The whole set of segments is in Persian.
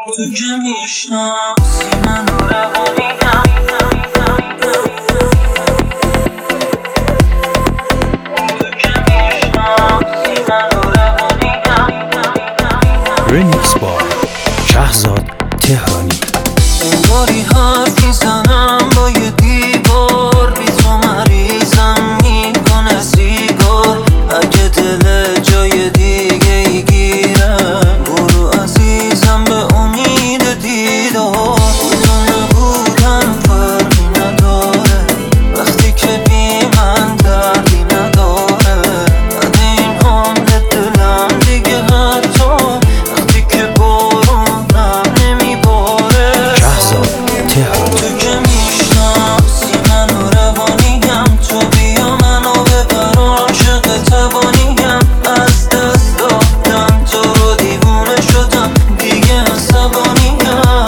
تو که میشناسی منو روانیم، تو که میشناسی منو روانیم. ریمیکس با شهزاد تهرانی. انگاری حرف میزنم با یه دیوار، بی تو مریضم میکنه سیگار. اگه دل جای دیگه ای گیره، برو عزیزم به امید دیدار. تو نبودن فرقی نداره، وقتی که بی من دردی نداره. بعد این عمر دلم دیگه حتی وقتی که بارونم نمیباره. تو که میشناسی منو روانیم، تو بیا منو ببر عاشق توانیم. از دست دادم تو رو دیوونه شدم دیگه عصبانیم.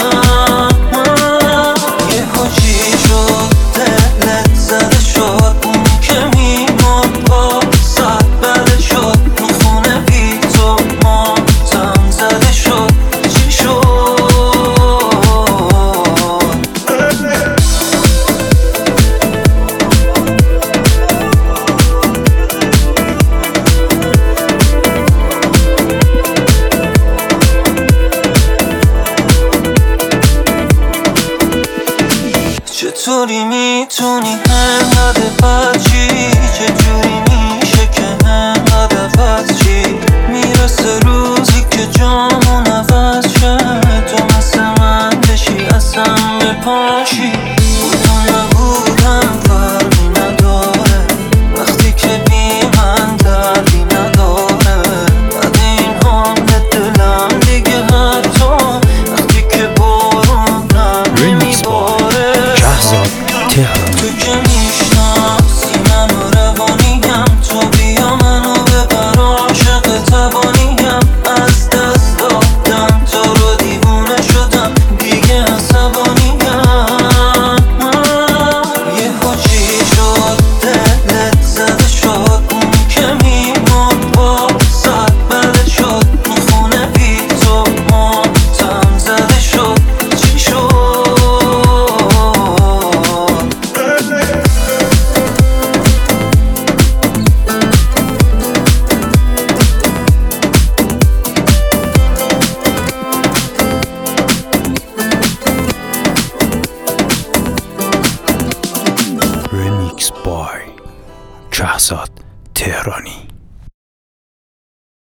یه چی شد دلت زده شد، اون که میمرد با صد بله شد. این خونه بی تو ماتم زده شد، چی شد؟ چطوری میتونی انقدر بچی؟ چجوری میشه که انقدر عوض چی؟ میرسه روزی که جامون عوض شه، تو مثل من بشی اصلا بپاشی. تو نبودم فرقی نداره، وقتی که بی من دردی نداره. بعد این عمر دلم دیگه حتی وقتی که بارونم ریمیکس با نمیباره. شهزاد تهرانی.